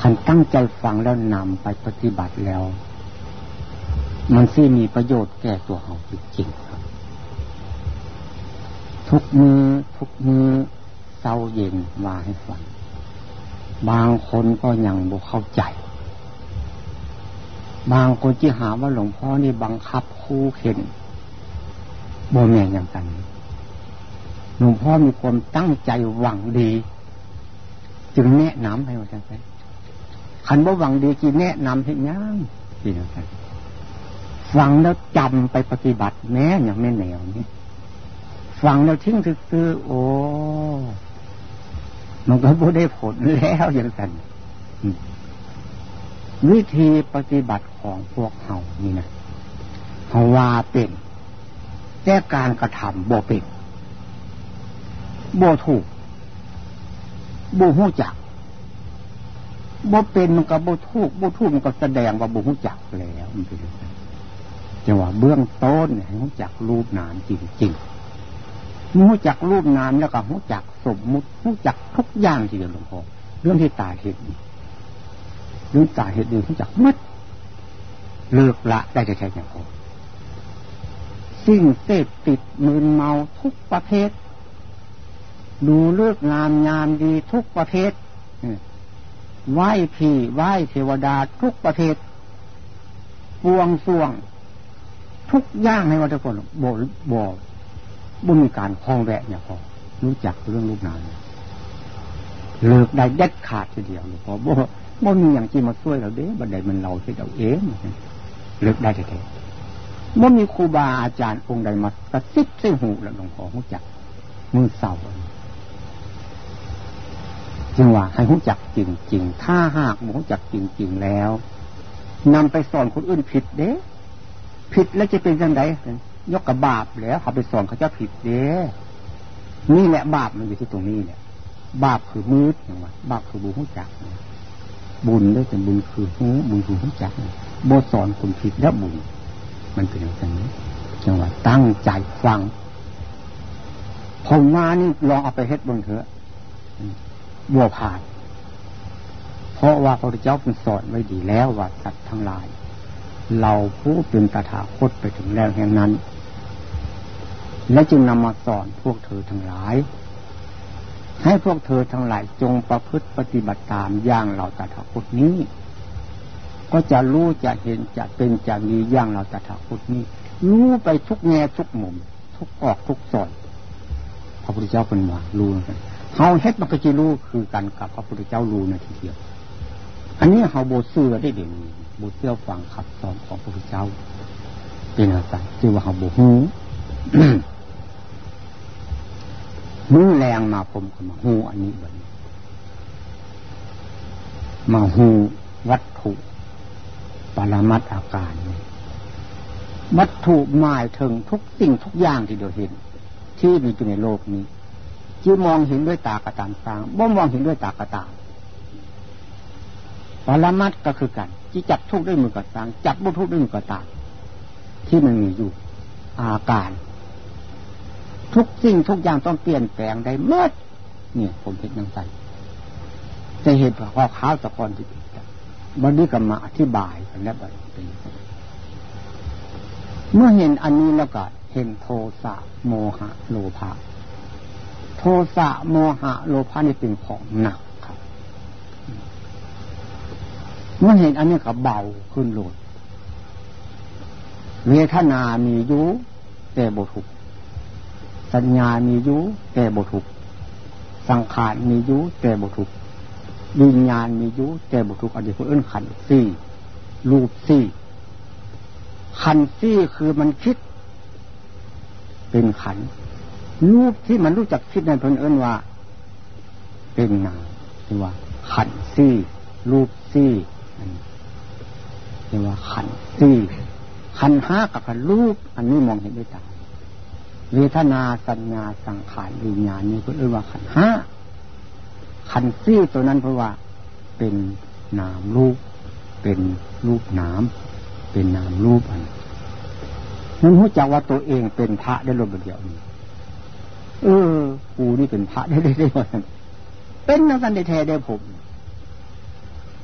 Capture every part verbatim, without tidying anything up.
คันตั้งใจฟังแล้วนำไปปฏิบัติแล้วมันสิมีประโยชน์แก่ตัวเราจริงๆครับทุกมือทุกมือเศร้าเย็นว่าให้ฟังบางคนก็ยังบ่เข้าใจบางคนที่หาว่าหลวงพ่อนี่บังคับคู่เข็นบ่แม่นอย่างนั้นหลวงพ่อมีความตั้งใจหวังดีจึงแนะนำให้ว่าจังซั่นคันบ่หวังดีสิแนะนำให้ยังสิจังซั่นฟังแล้วจำไปปฏิบัติแม้อย่างแม่แนวนี้ฟังแล้วทิ้งซื่อๆโอ้มันก็บ่ได้ผลแล้วอย่างนั้นวิธีปฏิบัติของพวกเฮานี่นะเฮาว่าเป็นแต่การกระทำบ่เป็นบ่ถูกบ่ฮู้จักบ่เป็นมันก็บ่ถูกบ่ถูกมันก็แสดงว่าบ่ฮู้จักแล้วมันเป็นจังซั่นจังว่าเบื้องต้นให้ฮู้จักรูปนามจริงๆฮู้จักรูปนามแล้วก็ฮู้จักสมมุติฮู้จักทุกอย่างที่เดียวหลวงพ่อเรื่องที่ตาเห็นเรื่องตาเห็นนี่ฮู้จักหมดเลิกละได้แท้ๆอย่างพอสิ่งเสพติดมึนเมาทุกประเภทดูเลิกงามยามดีทุกประเภทไหว้ผีไหว้เทวดาทุกประเภทปวงส่วงทุกอย่างให้ว่าทุกคนบ่บ่บ่มีการคล้องแวะเนี่ยพอรู้จักเรื่องรูปนามเลิกได้เด็ดขาดทีเดียวพอบ่บ่มีอย่างที่มาช่วยเราเด้บัดใดมันเราที่เราเองเลิกได้แท้ๆบ่มีครูบาอาจารย์องค์ใดมากระซิบใส่หูแล้วหลวงพ่อรู้จักมือเศร้าจึงว่าให้รู้จักจริงๆถ้าหากบ่รู้จักจริงๆแล้วนำไปสอนคนอื่นผิดเด้ผิดแล้วจะเป็นจังได๋ยกกับบาปแล้วเขาไปสอนเขาจะผิดเด้นี่แหละบาปมันอยู่ที่ตรงนี้แหละบาปคือมืดจังว่าบาปคือบ่รู้จักบุญได้แต่บุญคือรู้บุญคือรู้จักบ่สอนคนผิดแล้วบุญมันเป็นอย่างนี้จังว่าตั้งใจฟังผมว่านี่ลองเอาไปเฮ็ดเบิ่งเถอะบ่ผ่านเพราะว่าพระพุทธเจ้าเป็นสอนไว้ดีแล้วว่าสัตว์ทั้งหลายเราผู้เป็นตถาคตไปถึงแล้วแห่งนั้นและจึงนำมาสอนพวกเธอทั้งหลายให้พวกเธอทั้งหลายจงประพฤติปฏิบัติตามอย่างเราตถาคตนี้ก็จะรู้จะเห็นจะเป็นจะมีอย่างเราตถาคตนี้รู้ไปทุกแง่ทุกมุมทุกออกทุกส่วนพระพุทธเจ้าเป็นว่ารู้กันเฮาเฮ็ดมันก็สิรู้คือกันกับพระพุทธเจ้ารู้นะทีเดียวอันนี้เฮาบ่เชื่อได้เดี๋ยวนี้บ่เชื่อฟังคำสอนของพระพุทธเจ้าเป็นอะไรชื่อว่าเฮาบ่ฮู้ มื้อแรงมาผมก็มาฮู้อันนี้บัดนี้มาฮู้วัตถุปรมัตถ์อาการวัตถุหมายถึงทุกสิ่งทุกอย่างที่เราเห็นที่มีอยู่ในโลกนี้ที่มองเห็นด้วยตากระตามตาบ่มองเห็นด้วยตากระตามปรมัตถ์ก็คือกันที่จับทุกข์ด้วยมือกระตางจับบ่ทุกข์ด้วยมือกระตางที่มันมีอยู่อาการทุกสิ่งทุกอย่างต้องเปลี่ยนแปลงได้หมดเนี่ยผมเห็นจังซั่นจะเห็นว่าข้อข้าวตะกอนที่บัดนี้ก็มาอธิบายกันแล้วบัดเป็นเมื่อเห็นอันนี้แล้วก็เห็นโทสะโมหะโลภะโทสะโมหะโลภะนี่เป็นของหนักครับเมื่อเห็นอันนี้ก็เบาขึ้นโลดเวทนามีอยู่แต่บ่ทุกข์สัญญามีอยู่แต่บ่ทุกข์สังขารมีอยู่แต่บ่ทุกข์วิญญาณมีอยู่แต่บ่ทุกข์อันนี้คือเอิ้นขันธ์สี่รูปสี่ขันธ์สี่คือมันคิดเป็นขันธ์รูปที่มันรู้จักคิดนั่นเพิ่นเอิ้นว่าเป็นนามคือว่าขันธ์สี่รูปสี่เรียกว่าขันธ์สี่ขันธ์ห้ากับขันธ์รูปอันนี้มองเห็นด้วยตาเวทนาสัญญาสังขารวิญญาณนี่เพิ่นเอิ้นว่าขันธ์ห้าขันธ์สี่ตัวนั้นเพราะว่าเป็นนามรูปเป็นรูปนามเป็นนามรูปอันนั้นรู้จักว่าตัวเองเป็นพระได้ลงเดียวนี้เออกูนี่เป็นพระได้ได้ได้หมดเป็นนักสันได้แท้ได้ผม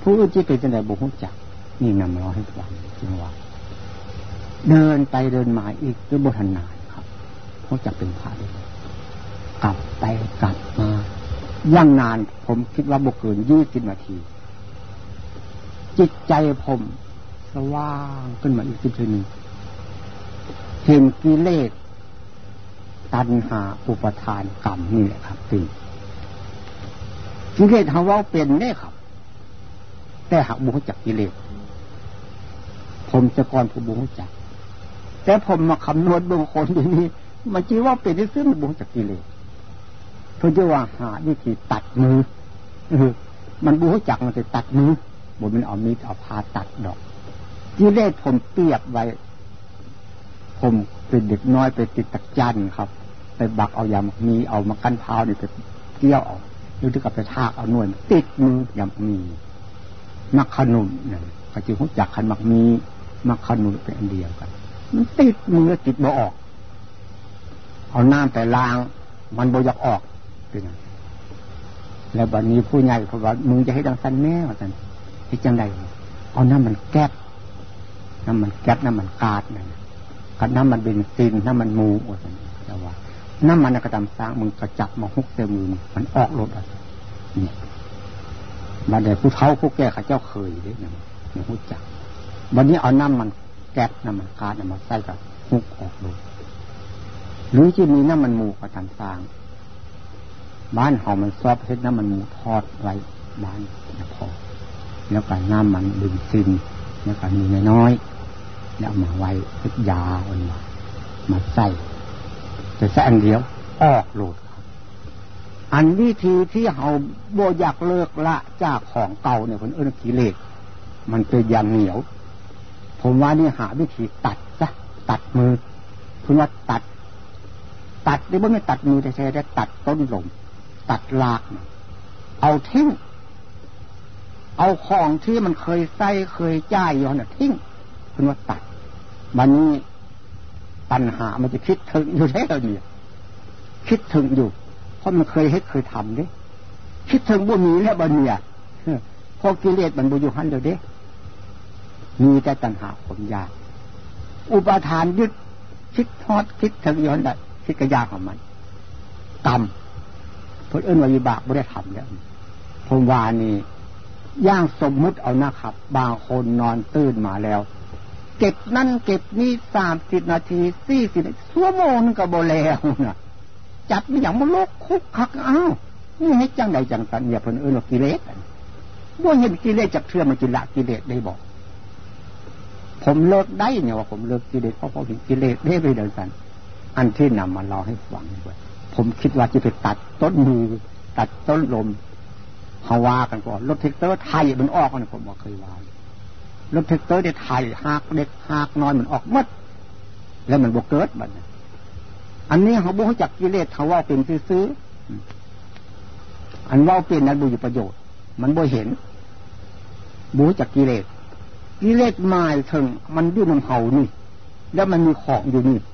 ผู้อื่นที่เป็นจังได๋บ่ฮู้จักนี่นำมาให้ฟังจึงว่าเดินไปเดินมาอีกด้วยบ่ทันนานครับเพราะจะเป็นพระได้กลับไปกลับมาย่างนานผมคิดว่าบ่เกินยี่สิบนาทีจิตใจผมสว่างขึ้นมาอีกทีนึงเห็นกิเลสตัณหาอุปทานกรรมนี่แหละครับเป็นกิเลสเฮาเว้าเป็นแน่ครับแต่หากบ่รู้จักกิเลสผมจะก่อนผมบ่รู้จักแต่ผมมาคำนวณเบิ่งคนอยู่นี่มันสิว่าเป็นซื่อๆมันบ่รู้จักกิเลสเพิ่นจะว่าหาวิธีตัดมือเออมันบ่รู้จักมันจะตัดมือบ่แม่นเอามีดเอาผ้าตัดดอกกิเลสผมเปรียบไว้ผมเป็นเด็กน้อยไปติดตะจั่นครับไปบักเอายามักมีเอามากั้นเท้านี่ไปเกี่ยวเอาหรือกับไปทากเอาหน่วยติดมือยามักมีมักขนุนนั่นก็สิรู้จักคันมักมีมักขนุนเป็นอันเดียวกันมันติดมือติดบ่ออกเอาน้ำไปล้างมันบ่อยากออกเป็นไงแล้วบัดนี้ผู้ใหญ่เขาว่ามึงจะให้ดังซั่นแน่ว่าซั่นเฮ็ดจังได๋เอาน้ำมันแก๊สน้ำมันแก๊สน้ำมันกาดนั่นกับน้ำมันเบนซินน้ำมันมูว่าซั่นแต่ว่าน้ำมันก็ตามสร้างมึงก็จับมาฮุกใส่มือมันออกรถอ่ะนี่บัดนี้ผู้เฒ่าผู้แก่เขาเจ้าเคยเด้นั่นบ่ฮู้จักบัดนี้เอาน้ำมันแก๊สน้ำมันกาดมาใส่กับฮุกออกรถหรือจะมีน้ำมันหมูก็ตามสร้างบ้านเฮามันชอบเฮ็ดน้ำมันหมูทอดไว้บ้านนะพอแล้วก็น้ำมันเบนซินแล้วก็มีน้อยๆแล้วมาไว้เฮ็ดยาอันว่ามาใส่แต่ใส่อันเดียวออกโลดอันวิธีที่เฮาบ่อยากเลิกละจากของเก่าเนี่ยเพิ่นเอิ้นกิเลสมันเป็นอย่างเหนียวผมว่านี่หาวิธีตัดซะตัดมือเพิ่นว่าตัดตัดได้บ่แม่นตัดมือแท้ๆได้ตัดต้นลมตัดรากเอาทิ้งเอาของที่มันเคยใส่เคยจ่ายอยู่น่ะทิ้งเพิ่นว่าตัดบัดนี้ปัญหามันจะคิดถึงอยู่แล้วเนี่ยคิดถึงอยู่เพราะมันเคยเฮ็ดเคยทำเด้คิดถึงบ่มีแล้วบัดเนี่ยพอกิเลสมันบ่อยู่หั่นแล้วเด้มีแต่ตัณหาความอยากอุปาทานยึดคิดทอดคิดถึงอยู่นั่นแหละคิดกระยาของมันกรรมเพิ่นเอิ้นว่าวิบากบ่ได้ทำแล้วผมว่านี่ย่างสมมุติเอานะครับบางคนนอนตื่นมาแล้วเก็บนั่นเก็บนี่สามสิบนาทีสี่สิบชั่วโมงนึงก็บ่แล้วน่ะจับมันอย่างบ่ลกคุกคักอ้าวนี่ให้จังได๋จังซั่นเนี่ยเพิ่นเอิ้นว่ากิเลสบ่เห็นกิเลสจักเทื่อมันสิละกิเลสได้บ่ผมเลิกได้เนี่ยว่าผมเลิกกิเลสเพราะผมเห็นกิเลสได้ไปเดินซั่นอันที่นำมาเล่าให้ฟังด้วยผมคิดว่าจะไปตัดต้นมือตัดต้นลมเฮาว่ากันก่อนรถแท็กเตอร์ไทยมันออกมันผมบ่เคยว่ารถแท็กเตอร์ได้ไทยหากเด็กหากน้อยมันออกหมดแล้วมันบ่เกิดบัดนี้อันนี้เฮาบ่รู้จักกิเลสเฮาว่าเป็นซื่อๆอันว่าเป็นนั้นบ่มีประโยชน์มันบ่เห็นบ่รู้จักกิเลสกิเลสหมายถึงมันอยู่ในเฮานี่แล้วมันมีของอยู่นี่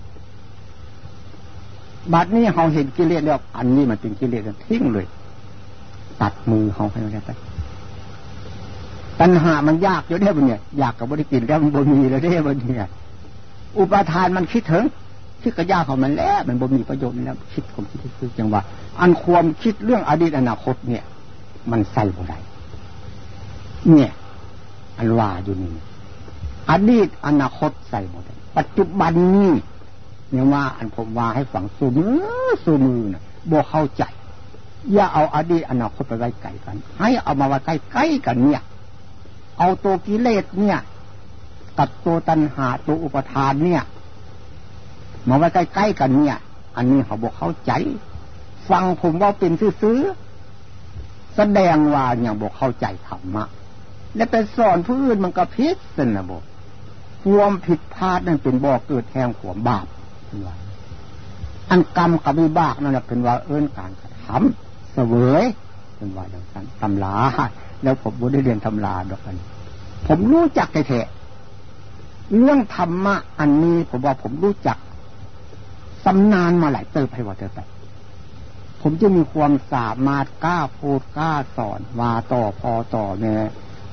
บัดนี้เฮาเห็นกิเลสแล้วอันนี้มันเป็นกิเลสทิ้งเลยตัดมือเฮาให้มันไปตัณหามันยากอยู่เด้อบัดเนี่ยอยากก็บ่ได้กินแล้วมันบ่มีแล้วเด้อบัดเนี่ยอุปาทานมันคิดถึงคิดกระยาของมันแล้วมันบ่มีประโยชน์แล้วคิดผมคิดคือจังว่าอันความคิดเรื่องอดีตอนาคตเนี่ยมันใส่บ่ได้เนี่ยอันว่าอยู่นี่อดีตอนาคตใส่บ่ได้ปัจจุบันนี้เนี่ยว่าอันผมว่าให้ฟังสู่มือสู่มือน่ะบ่เข้าใจอย่าเอาอดีตอนาคตไปไว้ไกลกันให้เอามาไว้ใกล้ๆกันเนี่ยเอาตัวกิเลสเนี่ยกับตัวตัณหาตัวอุปทานเนี่ยมาไว้ใกล้ๆกันเนี่ยอันนี้เขาบ่เข้าใจฟังผมว่าเป็นซื่อๆแสดงว่ายังบ่เข้าใจธรรมะและไปสอนผู้อื่นมันก็ผิดซั่นน่ะบ่ความผิดพลาดนั่นเป็นบ่อเกิดแห่งความบาปอันกรรมกับวิบากนั่นน่ะเป็นว่าเอิ้นการกระทำเสวยเป็นว่าอย่างนั้นตำราแล้วผมบ่ได้เรียนตำราดอกกันผมรู้จักแท้ๆเรื่องธรรมะอันนี้ผมว่าผมรู้จักสำนานมาหลายเติบให้ว่าเติบไปผมจะมีความสามารถกล้าพูดกล้าสอนว่าต่อพอต่อแม่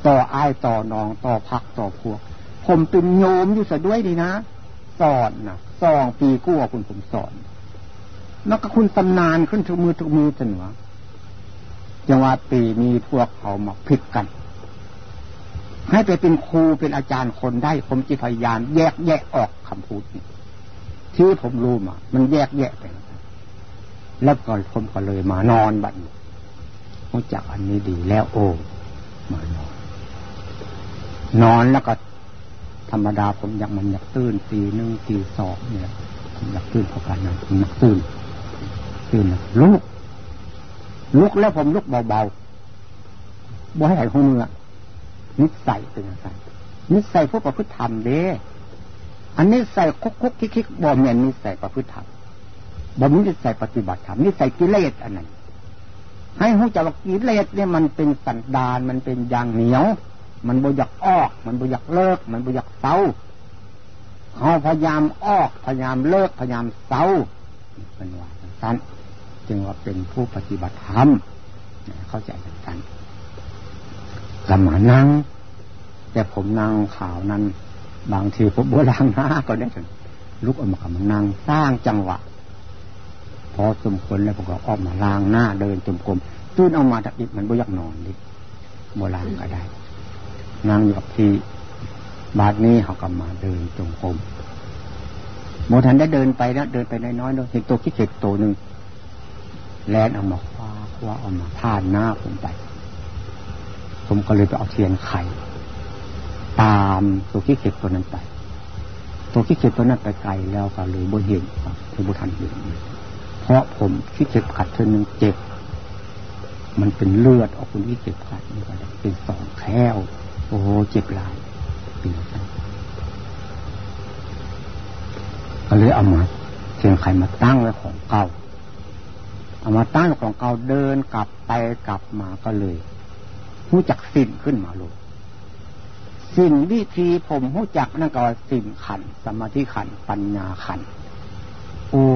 ต่ออ้ายต่อน้องต่อพักต่อพวกผมเป็นโยมอยู่ซะด้วยดีนะสอนนะสองปีกว่าคุณผมสอนแล้วก็คุณตำนานขึ้นทุกมือทุกมือจนวะจังหวะปีนี้พวกเขามาผิดกันให้ไปเป็นครูเป็นอาจารย์คนได้ผมจะพยายามแยกแยะออกคำพูดนี้ที่ผมรู้มามันแยกแยะไปแล้วก็ผมก็เลยมานอนบัดนี้รู้จักอันนี้ดีแล้วโอ้มานอนนอนแล้วก็ธรรมดาผมอยากมันอยากตื่นตีหนึ่งตีสองเนี่ยผมอยากตื่นเพราะการนั้นผมอยากตื่นตื่นนะลุกลุกแล้วผมลุกเบาๆบ่ให้ไหลหัวมือนิสัยเป็นอย่างไรนิสัยพวกประพฤติธรรมเด้อันนี้ใส่คุกคุกคิกคิกบ่เหมือนนิสัยประพฤติธรรมบ่มีนิสัยปฏิบัติธรรมนิสัยกิเลสอันนั้นให้รู้จักว่ากิเลสเนี่ยมันเป็นสันดานมันเป็นยางเหนียวมันบ่อยากออกมันบ่อยากเลิกมันบ่อยากเศร้าเขาพยายามออกพยายามเลิกพยายามเศร้าเป็นว่าสั้นจึงว่าเป็นผู้ปฏิบัติธรรมเข้าใจสั้นกำมานั่งแต่ผมนั่งข่าวนั้นบางทีผมบ่ล้างหน้าก็ได้ถึงลุกออกมากำมานั่งสร้างจังหวะพอสมควรแล้วผมก็ออกมาล้างหน้าเดินจมกรมตื่นออกมาดักดิบมันบ่อยากนอนดิบ่ล้างก็ได้นั่งอยู่กับที่บาดนี้เขากำมาเดินจมกรมโมทันได้เดินไปนะเดินไปน้อยๆเห็นตัวขี้เข็บตัวหนึ่งแลนออกมาคว้าคว้าออกมาผ่านหน้าผมไปผมก็เลยไปเอาเทียนไขตามตัวขี้เข็บตัวนั้นไปตัวขี้เข็บตัวนั้นไปไกลแล้วก็เลยบ่เห็นคือบ่ทันเห็นเพราะผมขี้เข็บขัดเท่านึงเจ็บมันเป็นเลือดออกคนขี้เข็บขัดนี่ก็ได้เป็นสองแค่วโอ้โหเจ็บหลายเป็นอย่างนั้นก็เลยเอามาเทียนไขมาตั้งไว้ของเก่าเอามาตั้งของเก่าเดินกลับไปกลับมาก็เลยรู้จักสิ่งขึ้นมาเลยสิ่งวิธีผมรู้จักนั่นก็สิ่งขันสมาธิขันปัญญาขันโอ้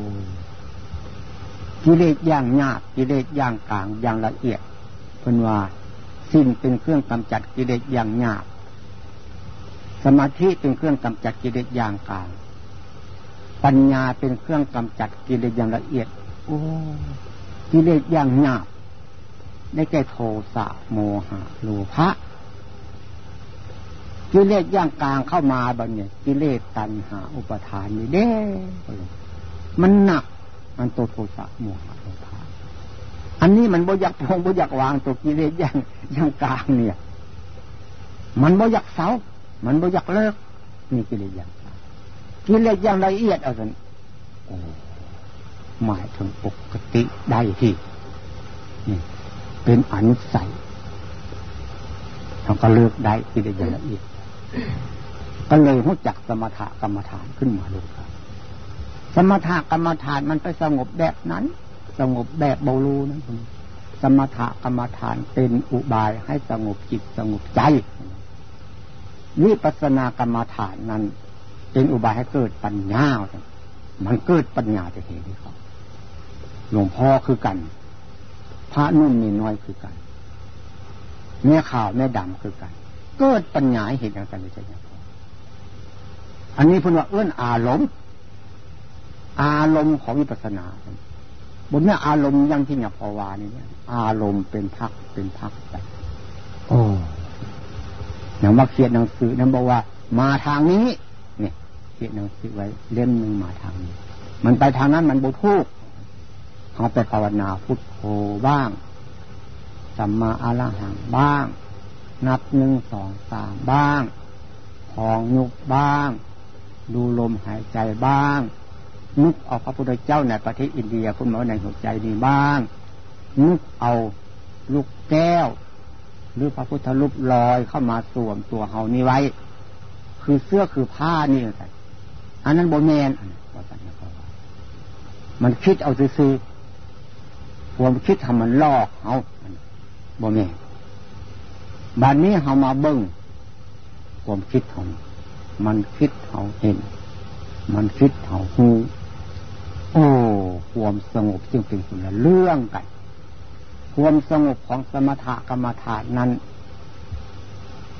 กิเลสอย่างหยาบกิเลสอย่างกลางอย่างละเอียดเพิ่นว่าสิ่งเป็นเครื่องกำจัดกิเลสอย่างหยาบสมาธิเป็นเครื่องกำจัดกิเลสอย่างกลางปัญญาเป็นเครื่องกำจัดกิเลสอย่างละเอียดโอ้กิเลสอย่างหยาบได้แก่โทสะโมหะโลภะกิเลสอย่างกลางเข้ามาบัดเนี่ยกิเลสตัณหาอุปาทานนี่เด้มันหนักมันตัวโทสะโมหะโลภะอันนี้มันบ่อยากพงบ่อยากวางตัวกิเลสอย่างอย่างกลางเนี่ยมันบ่อยากเศร้ามันบ่อยากเลิกนี่กิเลสอย่างกิเลสอย่างละเอียดเอาซั่นโอ้หมายถึงปกติได้ที่นี่เป็นอนุสัยเขาก็เลิกได้กิเลสอย่างละเอียดก็เลยรู้จักสมถะกรรมฐานขึ้นมาเลยครับสมถะกรรมฐานมันไปสงบแบบนั้นสงบแบบเบาลูนั่นคุณสมถะกรรมฐานเป็นอุบายให้สงบจิตสงบใจวิปัสสนากรรมฐานนั้นเป็นอุบายให้เกิดปัญญามันเกิดปัญญาจะเห็นดีครับหลวงพ่อคือกันพระนุ่มนี่น้อยคือกันแม่ขาวแม่ดำคือกันเกิดปัญญาเห็นอย่างกันไม่ใช่ไหมอันนี้พูดว่าเอื้อนอารมณ์อารมณ์ของวิปัสสนาบนนี้อารมณ์ยังที่เนี่ยพอวานี่เนี่ยอารมณ์เป็นพักเป็นพักไปโอ้อย่างว่าเขียนหนังสือนั้นบอกว่ามาทางนี้เนี่ยเขียนหนังสือไว้เล่มหนึ่งมาทางนี้มันไปทางนั้นมันบ่ถูกเขาไปภาวนาพุทโธบ้างสัมมาอรหังบ้างนับหนึ่งสองสามบ้างพองยุบบ้างดูลมหายใจบ้างนึกเอาพระพุทธเจ้าในประเทศอินเดียพุ่นมาในหัวใจนี่บ้างนึกเอาลูกแก้วหรือพระพุทธรูปลอยเข้ามาสวมตัวเฮานี่ไว้คือเสื้อคือผ้านี่ไงอันนั้นบ่แม่นมันคิดเอาซื่อๆความคิดทำมันลอกเฮาบ่แม่นบัดนี้เฮามาเบิ่งความคิดของมันคิดเฮาเห็นมันคิดเฮาฮู้โอ้ความสงบจึงเป็นคนละเรื่องกันความสงบของสมถกรรมฐานนั้น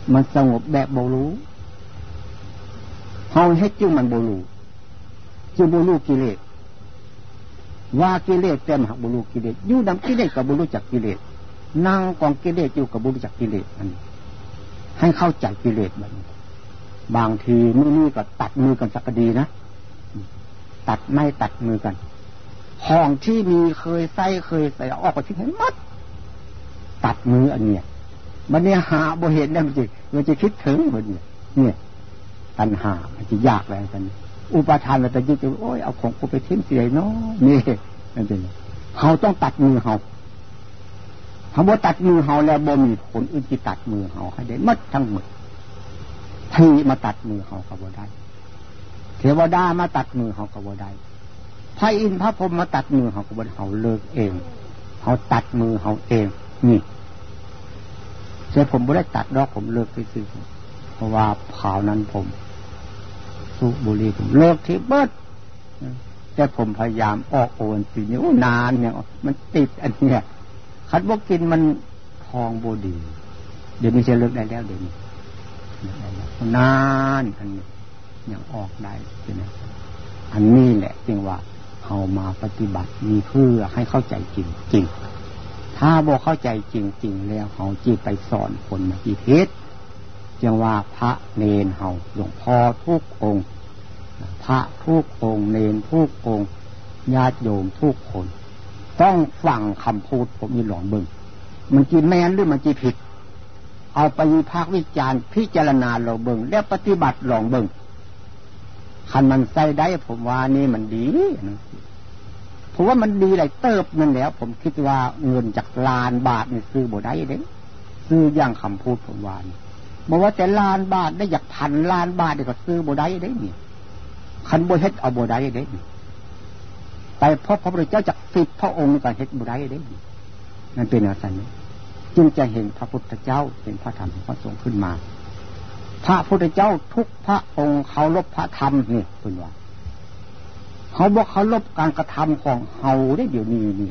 มันสงบแบบบ่รู้เฮาเฮ็ดจึงมันบ่รู้จึงบ่รู้กิเลสว่ากิเลสแต่หักบ่รู้กิเลสอยู่นำกิเลสก็บ่รู้จักกิเลสนั่งกองกิเลสอยู่ก็บ่รู้จักกิเลสอันให้เข้าใจกิเลสบัดนี้บางทีมื้อนี้ก็ตัดมือกันสักดีนะตัดไม่ตัดมือกันของที่มีเคยใส่เคยใส่ออกไปทิ้งให้หมดตัดมืออันเนี้ยมันเนี่ยหาบ่เห็นได้มันสิมันจะคิดถึงมันเนี่ยเนี่ยตัณหามันจะยากอะไรกันอุปทานมันจะยึดโอ้ยเอาของกูไปทิ้งเสียเนาะนี่นั่นเป็นเขาต้องตัดมือเขาคำว่าตัดมือเขาแล้วบ่มีผลอื่นที่ตัดมือเขาให้ได้หมดทั้งหมดที่มาตัดมือเขาก็บ่ได้เทวดามาตัดมือเขาก็บ่ได้พระอินทร์พระพรหมมาตัดมือเขาก็บ่ได้เขาเลิกเองเขาตัดมือเขาเองนี่แต่ผมไม่ได้ตัดดอกผมเลิกไปซื้อเพราะว่าข่าวนั้นผมสูบบุหรี่ผมเลิกที่เบิดแต่ผมพยายามออกโอนสีนิ้วนานเนี่ยมันติดอันเนี้ยคัดว่ากินมันทองโบดีเดี๋ยวนี้จะเลิกได้แล้วเดี๋ยวนี้นานอันนี้ยังออกได้ใช่ไหมอันนี้แหละจึงว่าเอามาปฏิบัติมีเพื่อให้เข้าใจจริงจริงถ้าบ่เข้าใจจริงๆแล้วเขาจีไปสอนคนมาจีเพชรจึงว่าพระเนนเฮาหลวงพ่อทุกองค์พระทุกองค์เนนทุกองค์ญาติโยมทุกคนต้องฟังคำพูดผมนี่หลองเบิ่งมันจีแม่นหรือมันจีผิดเอาไปวิพากษ์วิจารณ์พิจารณาลองเบิ่งแล้วปฏิบัติลองเบิ่งคันมันใส่ได้ผมว่านี่มันดีนะผมว่ามันดีหลายเติบนั่นแล้วผมคิดว่าเงินจากล้านบาทนี่ซื้อบ่ได้เด้ซื้ออย่างคำพูดผมว่านี่บอกว่าแต่ล้านบาทได้อยากพันล้านบาทนี่ก็ซื้อบ่ได้เด้นี่คันบ่เฮ็ดเอาบ่ได้เด้ไปพบพระพุทธเจ้าจากสิบพระองค์ก็เฮ็ดบ่ได้เด้นั่นเป็นอาศัยจึงจะเห็นพระพุทธเจ้าเห็นพระธรรมพระสงฆ์ขึ้นมาพระพุทธเจ้าทุกพระองค์เคารพพระธรรมนี่เพิ่นว่าเขาบอกเขาลบการกระทำของเฮาได้เดี๋ยวนี้นี่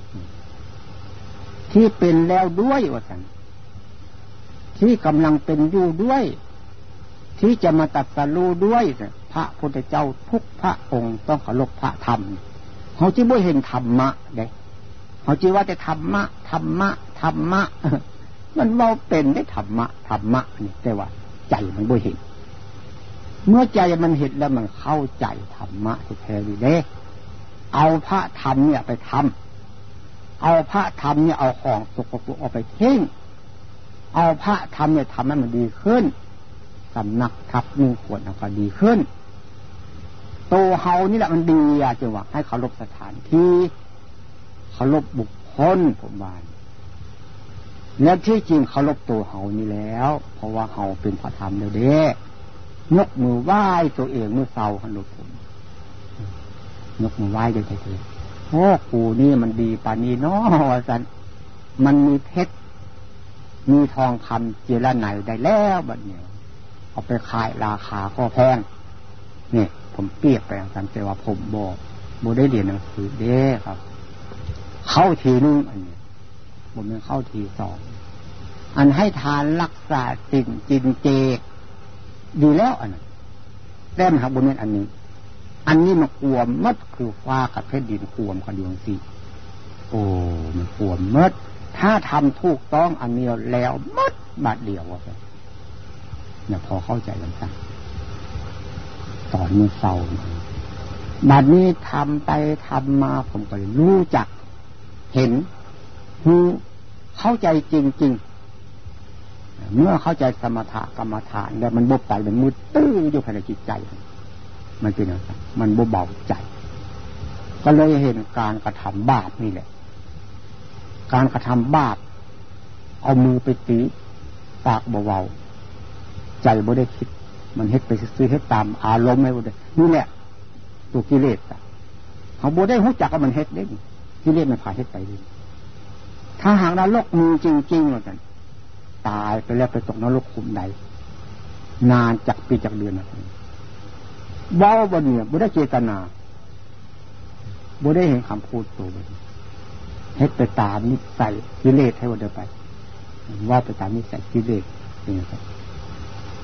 ที่เป็นแล้วด้วยว่าซั่นที่กำลังเป็นอยู่ด้วยที่จะมาตรัสรู้ด้วยพระพุทธเจ้าทุกพระองค์ต้องเคารพพระธรรมเขาจึงบ่เห็นธรรมะได้เขาจึงว่าแต่ธรรมะธรรมะธรรมะมันเว้าเป็นได้ธรรมะธรรมะนี่แต่ว่าใจมันบ่เห็นเมื่อใจมันเห็นแล้วมันเข้าใจธรรมะแท้ๆอยู่เด้เอาพระธรรมเนี่ยไปทำเอาพระธรรมเนี่ยเอาของสกปรกเอาไปทิ้งเอาพระธรรมเนี่ยทำให้มันดีขึ้นสำนักทับมือขวดมันก็ดีขึ้นตัวเฮานี่แหละมันดีอ่ะจังหวะให้เคารพสถานที่เคารพบุคคลผมว่าแล้วที่จริงเคารพตัวเฮานี่แล้วเพราะว่าเฮาเป็นพระธรรมแล้วเด้ยกมือไหว้ตัวเองเมื่อเศร้าขันหลุดผมยกมือไหว้ด้วยใจเองโอ้กูนี่มันดีปานนี้เนาะว่าสันมันมีเพชรมีทองคำเจริญไหนได้แล้วบัดเนี้ยเอาไปขายราคาก็แพงนี่ผมเปรียบไปอย่างนั้นแต่ว่าผมบอกโบได้เรียนหนังสือเด้ครับเข้าทีนึงอันนี้ผมยังเข้าทีสองอันให้ทานรักษาสิ่งจินเจดีแล้วอันนั้นแต้มหักบนเม็ดอันนี้อันนี้มันขวมมัดคือฟ้ากับเพชรดินขวมกันดวงสีโอ้มันขวมมัดถ้าทำถูกต้องอันนี้แล้วมัดบาดเดียวว่าเนี่ยพอเข้าใจกันสักสอนมือเศร้าบัดนี้ทำไปทำมาผมก็เลยรู้จักเห็นคือเข้าใจจริงๆเมื่อเข้าใจสมถะกรรมฐานแล้วมันบไปมันมืดตื้ออยู่ภายในจิตใจมันเป็นอะไรมันบ่เบาใจก็เลยเห็นการกระทำบาปนี่แหละการกระทำบาปเอามือไปตีปากเบาๆใจบ่ได้คิดมันเฮ็ดไปซื้อเฮ็ดตามอารมณ์ไม่บ่ได้นี่แหละตัวกิเลสอ่ะเขาบ่ได้รู้จักว่ามันเฮ็ดได้กิเลสมันพาเฮ็ดไปดิถ้าหากนรกมีจริงๆว่าซั่นตายไปแล้วไปตกนรกขุมใดนานจักปีจักเดือนนะเว้าบ่เนี่ยบ่ได้เจตนาบ่ได้เห็นคำพูดตัวบ่เฮ็ดไปตามนิสัยกิเลสให้บ่ได้ไปว่าไปตามนิสัยกิเลสนี่ครับ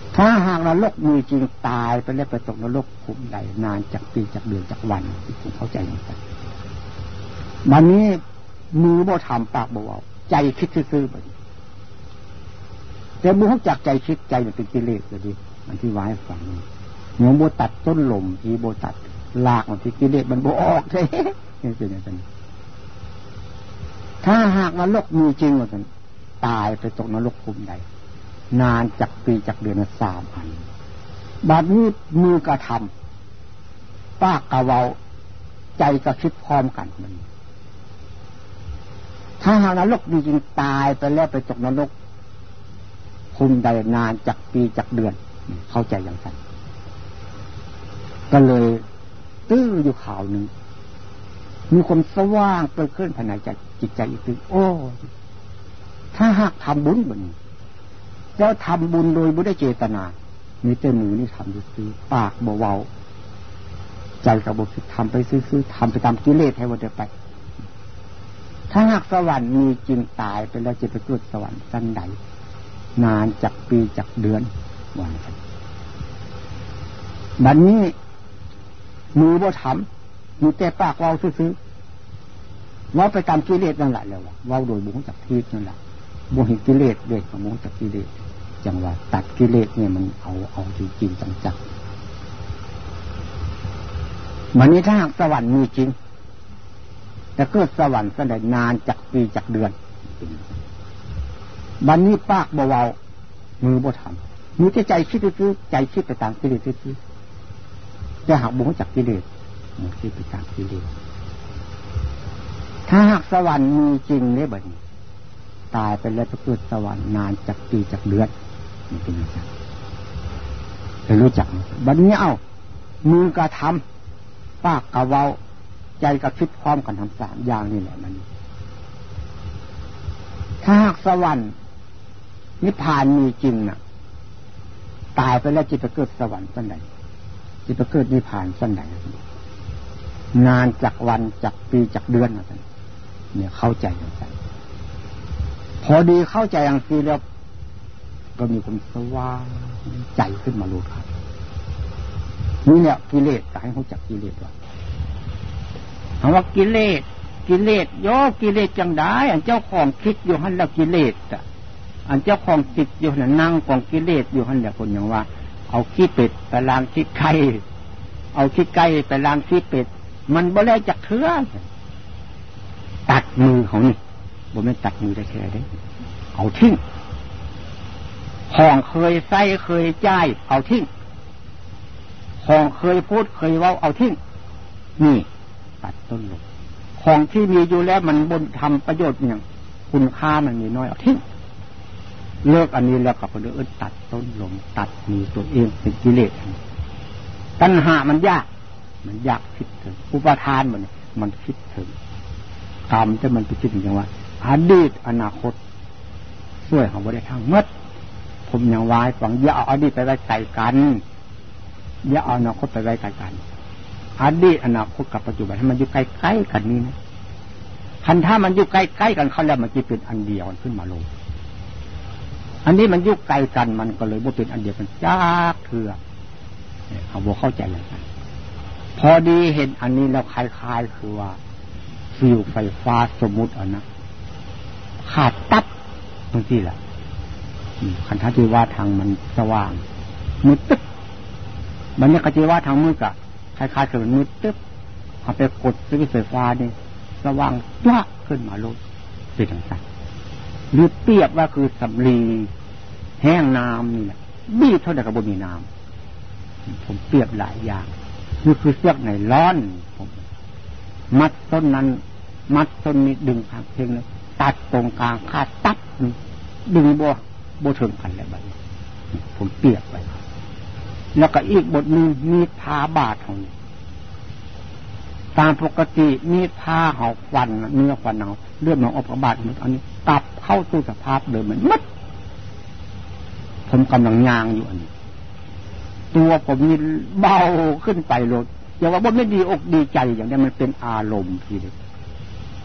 ถ้าหากนรกมีจริงตายไปแล้วไปตกนรกขุมใดนานจากปีจากเดือนจากวันที่ผมเข้าใจอย่างนั้นวันนี้มือบ่ทำปากบ่เว้าใจคิดซื่อๆแบบนี้แต่มือเขาจักใจคิดใจมันเป็นกิเลสเลยดิมันที่ไว้ฝังเหมือนโบตัดต้นลมที่โบตัดลากมันที่กิเลสมันโบออกใช่นี่เป็นอย่างนั้นถ้าหากนรกมีจริงว่ากันตายไปตกนรกขุมใดนานจากปีจากเดือนสามพันบัดนี้มือกระทำปากกะเว้าใจก็คิดพร้อมกันมันถ้าหากนรกมีจริงตายไปแล้วไปตกนรกคุมใดนานจากปีจากเดือนเข้าใจอย่างนั้นก็เลยตื้ออยู่ข่าวหนึ่งมีคนสว่างเกิดขึ้นภายในใจจิตใจอีกทีโอ้ถ้าหากทำบุญแบบนี้แล้วทำบุญโดยไม่ได้เจตนามีแต่มือนี่ทำซื้อปากเบาๆใจกับบคิดทำไปซื้อๆทำไปตามกิเลสให้วันเดียวไปถ้าหากสวรรค์มีจริงตายไปแล้วจะไปเกิดสวรรค์ชั้นใดนานจากปีจากเดือนวันกันบัดนี้มือบ่ทำมีแต่ปากเว้าซื่อๆเว้าไปตามกิเลสนั่นแหละแล้วเว้าโดยบุญจากทิพย์นั่นแหละบุญเห็นกิเลสเด็กของบุญจากกิเลสจังว่าตัดกิเลสเนี่ยมันเอาเอาจริงๆจังๆบัดนี้ถ้าหากสวรรค์มีจริงจะเกิดสวรรค์ก็ได้นานจากปีจากเดือนบัดนี้ปากเบาๆมือบ่ทำมีแต่ใจคิดซื่อๆใจคิดไปตามกิเลสซื่อๆจะหากบุญจากกิเลสมันคิดไปตามกิเลสถ้าหากสวรรค์มีจริงเนี่ยบัดนี้ตายไปแล้วจะเกิดสวรรค์นานจากปีจากเดือนมันเป็นอย่างไรจะรู้จักบัดนี้เอ้ามือกระทำปากกะเว้าใจกับคิดพร้อมกันทำสามอย่างนี่แหละมันถ้าหากสวรรค์นิพพานมีจริงน่ะตายไปแล้วจิตไปเกิดสวรรค์สั้นใดจิตไปเกิดนิพพานสั้นใดนานจากวันจากปีจากเดือนอะไรเนี่ยเข้าใจอย่างไรพอดีเข้าใจอย่างนี้แล้วก็มีความสว่างใจขึ้นมารู้ครับนี่เนี่ยกิเลสจะให้เขาจักกิเลสว่าคำว่ากิเลสกิเลสโยกิเลสจังได้อันเจ้าของคิดอยู่หันแล้วกิเลสอ่ะอันเจ้าของติดอยู่นั่นนั่งกองกิเลสอยู่หันแล้วคนอย่างว่าเอาขี้เป็ดไปล้างขี้ไก่เอาขี้ไก่ไปล้างขี้เป็ดมันบ่ได้จักเทื่อตัดมือเขานี่บ่ไม่ตัดมือได้แค่ได้เอาทิ้งของเคยใส่เคยจ่ายเอาทิ้งของเคยพูดเคยเว้าเอาทิ้งนี่ตัดต้นลงของที่มีอยู่แล้วมันบนทำประโยชน์อย่างคุณค่ามันมีน้อยเอาทิ้งเลิกอันนี้แล้วกับคนอื่นตัดต้นลงตัดมีตัวเองเป็นกิเลสตัณหามันยากมันยากคิดถึงอุปทานมันมันคิดถึงกรรมที่มันไปคิดอย่างว่าอดีตอนาคตช่วยเขาไว้ได้ทั้งหมดผมยังวายฝังอย่าเอาอดีตไปไว้ใส่กันอย่าเอาอนาคตไปไว้ใส่กันอดีตอนาคตกับปัจจุบันให้มันอยู่ใกล้ๆกันนี่นะคันถ้ามันอยู่ใกล้ๆกันเขาแล้วมันจะเป็นอันเดียวขึ้นมาลงอันนี้มันอยู่ไกลกันมันก็เลยบ่เป็นอันเดียวกันจากเถื่อเขาบ่เข้าใจเลยกันพอดีเห็นอันนี้แล้วคล้ายๆคือว่าฟิวไฟฟ้าสมมุติเอานะขาดตับบางทีแหละคันท้าที่ว่าทางมันสว่างมืดตึ๊บมันเนี่ยก็จะว่าทางมืดกะคล้ายๆคือมันมืดตึ๊บเอาไปกดสวิตช์ไฟฟ้านี่สว่างจ้าขึ้นมาลงเป็นอย่างไรหรือเปรียบว่าคือสำลีแห้งน้ำนี่แหละบี้เท่าใดกับบนมีน้ำผมเปรียบหลายอย่างนี่คือเสือกไหนร้อนผมมัดต้นนั้นมัดต้นนี้ดึงทางเพลงเลยตัดตรงกลางขาดตับดึงบัวบัวถึงกันแล้วแบบนี้ผมเปรียบไปแล้วก็อีกบทหนึ่งมีพาบาดของตามปกติมีผ้าห่อฟันเนื้อฟันเอาเลือดหนองออกกระบาดมันอันนี้กลับเข้าสู่สภาพเดิมเหมือนมัดผมกำลังยางอยู่อันนี้ตัวผมนี่เบาขึ้นไปโลดอย่าว่าบ่ไม่ดีอกดีใจอย่างนี้มันเป็นอารมณ์ทีเดียว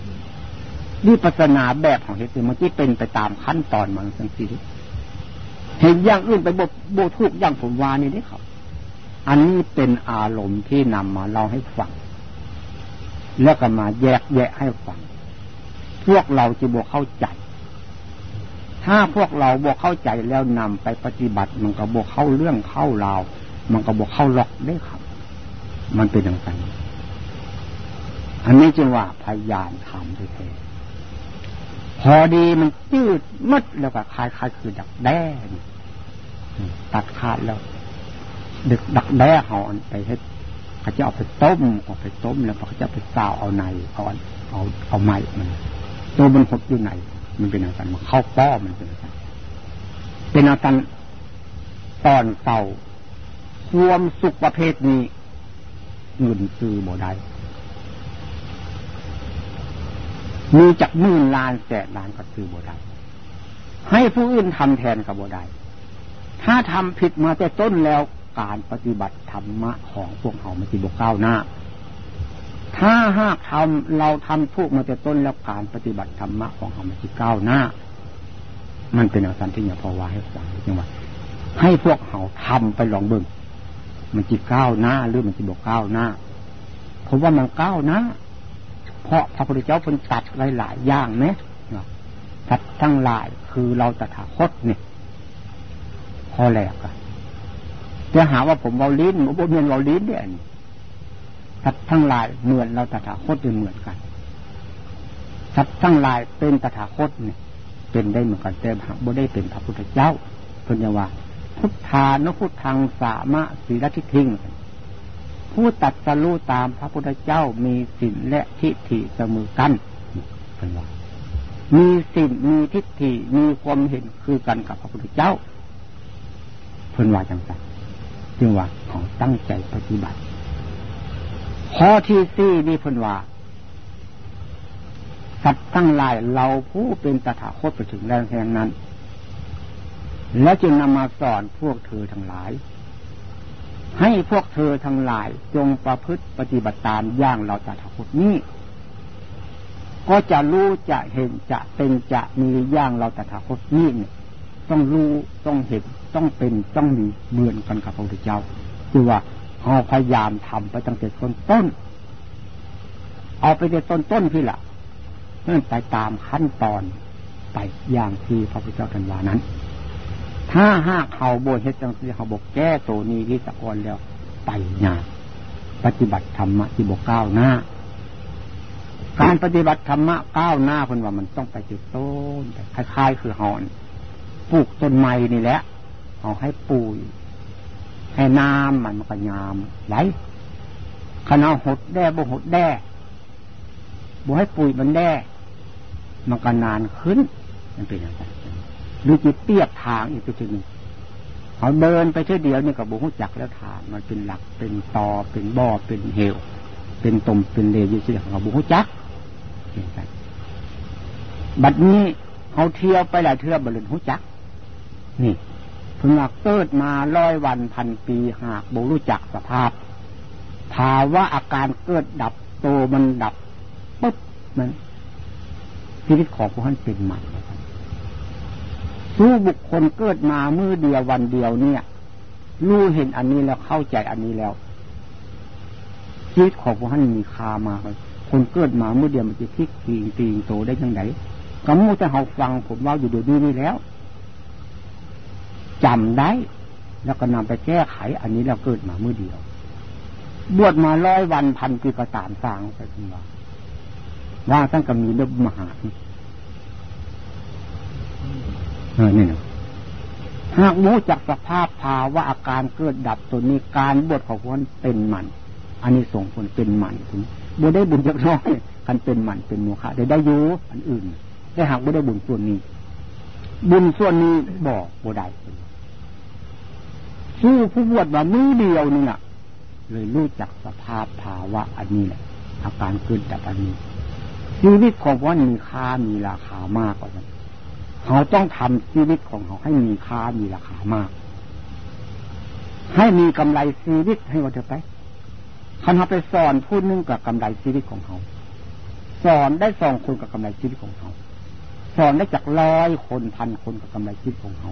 วิปัสสนาแบบของเหตุมันที่เป็นไปตามขั้นตอนมันสังสีเห็นอย่างอื่นไปบ่บ่ถูกอย่างผมว่านี่เด้ครับอันนี้เป็นอารมณ์ที่นำมาเล่าให้ฟังแล้วก็มาแยกแยะให้ฟังพวกเราจะบ่เข้าใจถ้าพวกเราบ่เข้าใจแล้วนำไปปฏิบัติมันก็บ่เข้าเรื่องเข้าราวมันก็บ่เข้าล็อกได้ครับมันเป็นอย่างนั้นอันนี้จึงว่าพยายามทำด้วยเองพอดีมันจืดมัดแล้วก็คล้ายๆคือดักแด้ตัดขาดแล้วดึกดักแด้เขาอันไปให้เขาจะเอาไปต้มเอาไปต้มแล้วเขาจะไปซาวเอาในเอาเอาเอาไม้มันตัวมันหดอยู่ไหนมันเป็นอะไรมันเข้าป้อมันเป็นอะไรเป็นอะไรตอนเต่าความสุขประเภทนี้เงินซื้อบ่ได้มีจากหมื่นล้านแสนล้านก็ซื้อบ่ได้ให้ผู้อื่นทำแทนก็บ่ได้ถ้าทำผิดมาแต่ต้นแล้วการปฏิบัติธรรมะของพวกเขามันจะบ่ก้าวหน้าถ้าหากทำเราทำถูกมาแต่ต้นแล้วการปฏิบัติธรรมะของเขามันจะก้าวหน้ามันเป็นอาการที่อย่าพอว่าให้ฟังจังว่าให้พวกเขาทำไปลองเบิ่งมันจะก้าวหน้าหรือมันจะบ่ก้าวหน้าเพราะว่ามันก้าวหน้าเพราะพระพุทธเจ้าเพิ่นตัดหลายๆอย่างนะตัดทั้งหลายคือเราตถาคตเนี่ยพอแล้วกันจะหาว่าผมเว้าลิ้นบ่บ่แม่นเว้าลิ้นเด้อสัตว์ทั้งหลายเหมือนเราตถาคตเหมือนกันสัตว์ทั้งหลายเป็นตถาคตเนี่ยเป็นได้เหมือนกันแต่บ่ได้เป็นพระพุทธเจ้าเพิ่นว่าพุทธานุพุทธังสามะสีลทิฏฐิผู้ตัดสรู้ตามพระพุทธเจ้ามีศีลและทิฏฐิเสมอกันเพิ่นว่ามีศีลมีทิฏฐิมีความเห็นคือกันกับพระพุทธเจ้าเพิ่นว่าจังซั่นจึงว่าเขาตั้งใจปฏิบัติข้อที่สี่นี่เพิ่นว่าสัตว์ทั้งหลายเราผู้เป็นตถาคตไปถึงแล้วแห่งนั้นแล้วจึงนำมาสอนพวกเธอทั้งหลายให้พวกเธอทั้งหลายจงประพฤติปฏิบัติตามอย่างเราตถาคตนี้ก็จะรู้จะเห็นจะเป็นจะมีอย่างเราตถาคตนี้เนี่ยต้องรู้ต้องเห็นต้องเป็นต้องมีเหมือนกันกับพระพุทธเจ้าคือว่าเราพยายามทำไปตั้งแต่ต้นต้นเอาไปแต่ต้นต้นพี่ละเนื่องไปตามขั้นตอนไปอย่างที่พระพุทธเจ้าตรัสว่านั้นถ้าหากเขาโบเฮ็ดจังซี่เขาบอกแก้ตัวนี้ที่ตะกอนแล้วไปงานปฏิบัติธรรมะที่บอกก้าวหน้าการปฏิบัติธรรมะก้าวหน้าเพิ่นว่ามันต้องไปจุดต้นคล้ายๆคือเฮาปลูกต้นไม้นี่แหละเอาให้ปุ๋ยให้น้ำมันมันก็งามไหลขณะหดแด้บ่หดแด้บ่ให้ปุ๋ยมันแด้มันก็นานขึ้นมันเป็นอย่างไรหรือจิตเปียกทางอีกตัวหนึ่งเขาเดินไปเท่าเดียวนี่ก็บ่รู้จักแล้วทางมันเป็นหลักเป็นตอเป็นบ่อเป็นเหวเป็นตมเป็นเลอยู่สิเขาบ่รู้จักบัดนี้เขาเที่ยวไปหลายเทื่อบ่รู้รู้จักนี่เพิ่งเกิดมาร้อยวันพันปีหากบ่รู้จักสภาพภาวะอาการเกิดดับโตมันดับปุ๊บมันชีวิตของพวกท่านเป็นใหม่สู้บุคคลเกิดมามื้อเดียววันเดียวเนี่ยรู้เห็นอันนี้แล้วเข้าใจอันนี้แล้วชีวิตของพวกท่านมีค่ามากเลยคนเกิดมามื้อเดียวมันจะพลิกตีงตีงโตได้ยังไงก็มู้แต่เขาฟังผมเล่าอยู่เดี๋ยวนี้นี่แล้วจำได้แล้วก็นำไปแก้ไขอันนี้เราเกิดมามื้อเดียวบวชมาร้อยวันพันปีก็ตามสร้างไปถึงว่าว่าท่านก็มีเรื่องมหาเออนี่นะหากรู้จักสภาพภาวะอาการเกิดดับตัวนี้การบวชของคนเป็นมันอันนี้ส่งผลเป็นมันถึงบ่ได้บุญจักน้อยกันเป็นมันเป็นโมฆะได้ได้อยู่อันอื่นได้หากบ่ได้บุญส่วนนี้บุญส่วนนี้บอกบ่ได้สู้ผู้บวชมามือเดียวนี่น่ะเลยรู้จักสภาพภาวะอันนี้แหละอาการเกิดดับอันนี้ชีวิตของว่ามีค่ามีราคามากกว่านั้นเขาต้องทำชีวิตของเขาให้มีค่ามีราคามากให้มีกำไรชีวิตให้ว่าเถอะไปคันเขาไปสอนผู้นึงกับกำไรชีวิตของเขาสอนได้สองคนกับกำไรชีวิตของเขาสอนได้จากร้อยคนพันคนกับกำไรชีวิตของเขา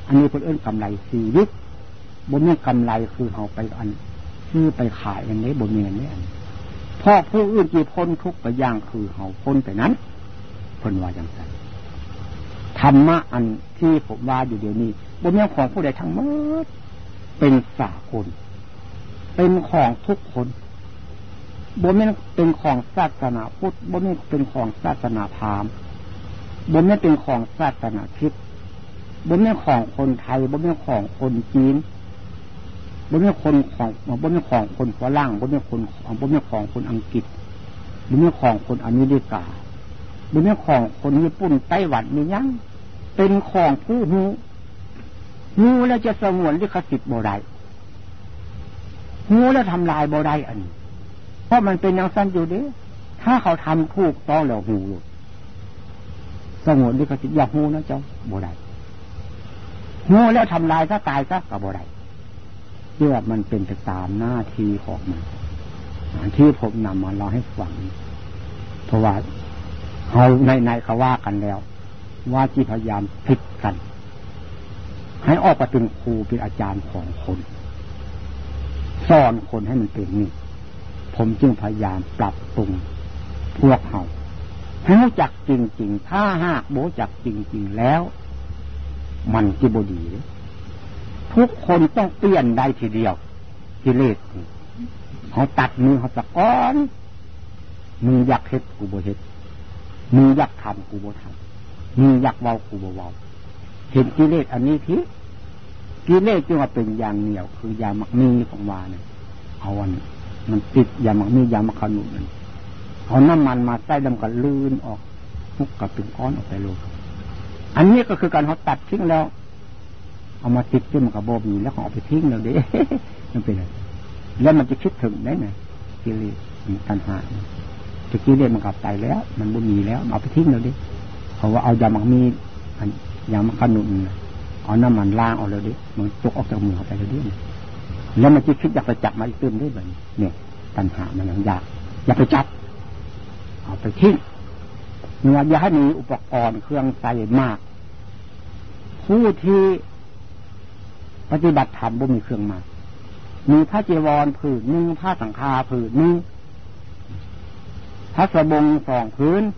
อันนี้เพิ่นเอิ้นกำไรชีวิตบ่มีกำไรคือเอาไปอันซื้อไปขายอันนี้บ่มีอันนี้เพราะผู้อื่นที่พ้นทุกข์ก็อย่างคือเฮาพ้นไปนั้นเพิ่นว่าจังซั่นธรรมะอันที่ผมว่าอยู่เดี๋ยวนี้บ่มีของผู้ใดทั้งหมดเป็นสากลเป็นของทุกคนบ่แม่นเป็นของศาสนาพุทธบ่แม่นเป็นของศาสนาพราหมณ์บ่แม่นเป็นของศาสนาคริสต์บ่แม่นของคนไทยบ่แม่นของคนจีนบ่แม่นคนของบ่แม่นของคนฝรั่งบ่แม่นคนบ่แม่นของคนอังกฤษบ่แม่นของคนอเมริกาบ่แม่นของคนญี่ปุ่นไต้หวันมีหยังเป็นของผู้รู้รู้แล้วจะสงวนลิขสิทธิ์บ่ได้รู้แล้วทำลายบ่ได้อันนี้เพราะมันเป็นอย่างนั้นอยู่เด้ถ้าเขาทำถูกต้องแล้วหูสงวนลิขสิทธิ์อย่าหูนะเจ้าบ่ได้หูแล้วทำลายซะตายซะก็บ่ได้เรื่องมันเป็นไปตามหน้าที่ของมันที่ผมนำมาเล่าให้ฟังเพราะว่าเขาในในเขาว่ากันแล้วว่าที่พยายามพลิกกันให้ออกมาเป็นครูเป็นอาจารย์ของคนสอนคนให้มันเป็นนี่ผมจึงพยายามปรับปรุงพวกเขาให้รู้จักจริงๆถ้าหากโบจักจริงๆแล้วมันจะบดีทุกคนต้องเปลี่ยนได้ทีเดียวกิเลสเขาตัดมือเขาสะก้อนมืออยากเฮ็ดกูบ่เฮ็ดมืออยากทำกูบ่ทำมืออยากเว้ากูบ่เว้าเห็นกิเลสอันนี้ทีกิเลสจึงว่าเป็นอย่างเหนียวคือยามักมีของวาเนี่ยเอาอันมันติดยามักมียามักขนุนนั่นเอาน้ำมันมาใส่แล้วก็ลื่นออกทุกกับเป็นก้อนออกไปเลยอันนี้ก็คือการเขาตัดทิ้งแล้วเอามาติดขึ้นมันกับโบบีแล้วเขาเอาไปทิ้งแล้วเด้ มันเป็นอะไรแล้วมันจะคิดถึงได้ไงกิเลสตัณหาจะกิเลสมันกลับไปแล้วมันบ่มีแล้วเอาไปทิ้งแล้วดิเพราะว่าเอายามักมียามักขนุนเอาน้ำมันล้างเอาแล้วดิมันจกออกจากมือเขาไปแล้วดิแล้วมันจะคิดอยากไปจับมาอีกตื้นได้แบบเนี่ยตัณหามันยังอยากอยากไปจับเอาไปทิ้งเนื้ออย่าให้มีอุปกรณ์เครื่องใส่มากผู้ที่ปฏิบัติธรรมบ่มีเครื่องมามีผ้าจีวรผืนหนึ่งผ้าสังฆาผืนหนึ่งผ้าสบงสองผืน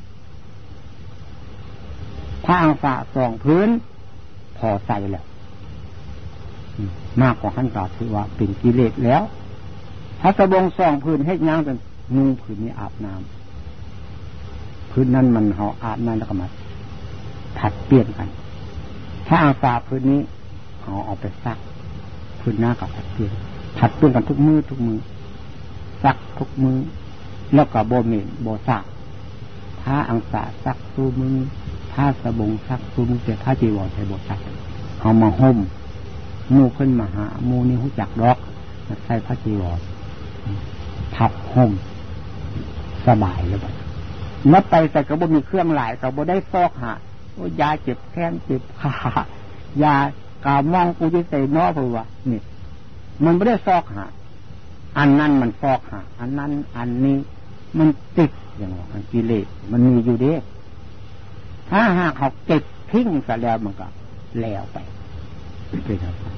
ผ้าอังสะสองผืนพอใส่แล้วมากกว่าขั้นตอนถือว่าเป็นกิเลสแล้วผ้าสบงสองผืนให้ย่างจนนุ่งผืนนี้อาบน้ำผืนนั้นมันเขาอาบน้ำแล้วก็มาผัดเปลี่ยนกันผ้าอังสะผืนนี้เขาเอาไปซักพื้นหน้ากับผัดเปลี่ยนผัดเปลี่ยนกันทุกมือทุกมือซักทุกมือแล้วก็โบเมนโบซักผ้าอังสะซักตู้มือผ้าสบงซักตู้มือแต่ผ้าจีวรใช้โบซักเอามาห่มมูขึ้นมาหามูนี่หูจักดอกใส่ผ้าจีวรพับห่มสบายแล้วแบบนับไปแต่ก็บ่มีเครื่องหลายก็บ่ได้ฟอกหายาเจ็บแข้งเจ็บขายากามองกูจะใส่นอเพราะว่านี่มันไม่ได้ฟอกหาอันนั้นมันฟอกหาอันนั้นอันนี้มันติดอย่างว่าอันกิเลสมันมีอยู่เด้ถ้าหากเขาเก็บทิ้งซะแล้วมันก็แล้วไปเป็น